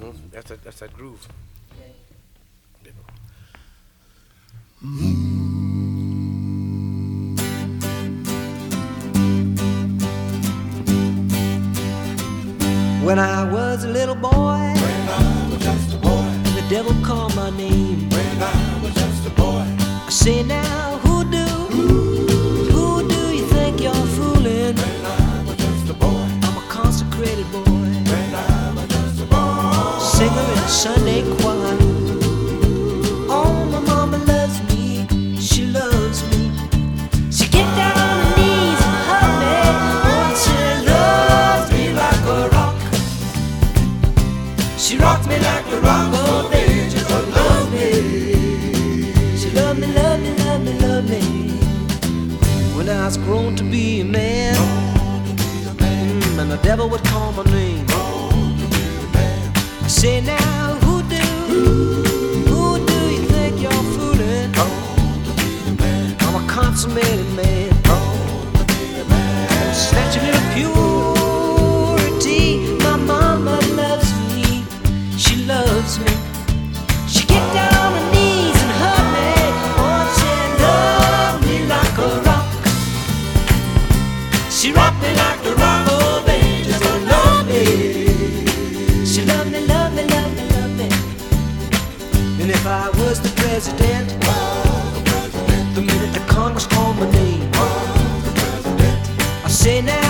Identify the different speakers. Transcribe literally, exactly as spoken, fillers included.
Speaker 1: That's that. That's that groove. You know.
Speaker 2: When I was a little boy,
Speaker 3: when I was just a boy,
Speaker 2: the devil called my name.
Speaker 3: when I was just a boy,
Speaker 2: I say now, who do, who do you think you're fooling?
Speaker 3: when I was just a boy,
Speaker 2: I'm a consecrated boy,
Speaker 3: when I was just a boy,
Speaker 2: singer in a Sunday choir. Oh, my mama loves me, she loves me. She get down on her knees and hug me. Oh, she loves me like a rock. She rocked me like the rock of ages. Oh, love me. She loved me, loved me, loved me, loved me. When I was grown to be a man, mm, and the devil would call my name. I say now, who do, who do you think you're fooling? I'm a consummated man. Snatch a little purity. My mama loves me, she loves me. She get down on her knees and hug me. Oh, she loved me like a rock. She rocked me like the rock of ages. Oh, love me. She loved me, loved me, loved me, loved me. And if I was the president, the minute the Congress called my name, I say now.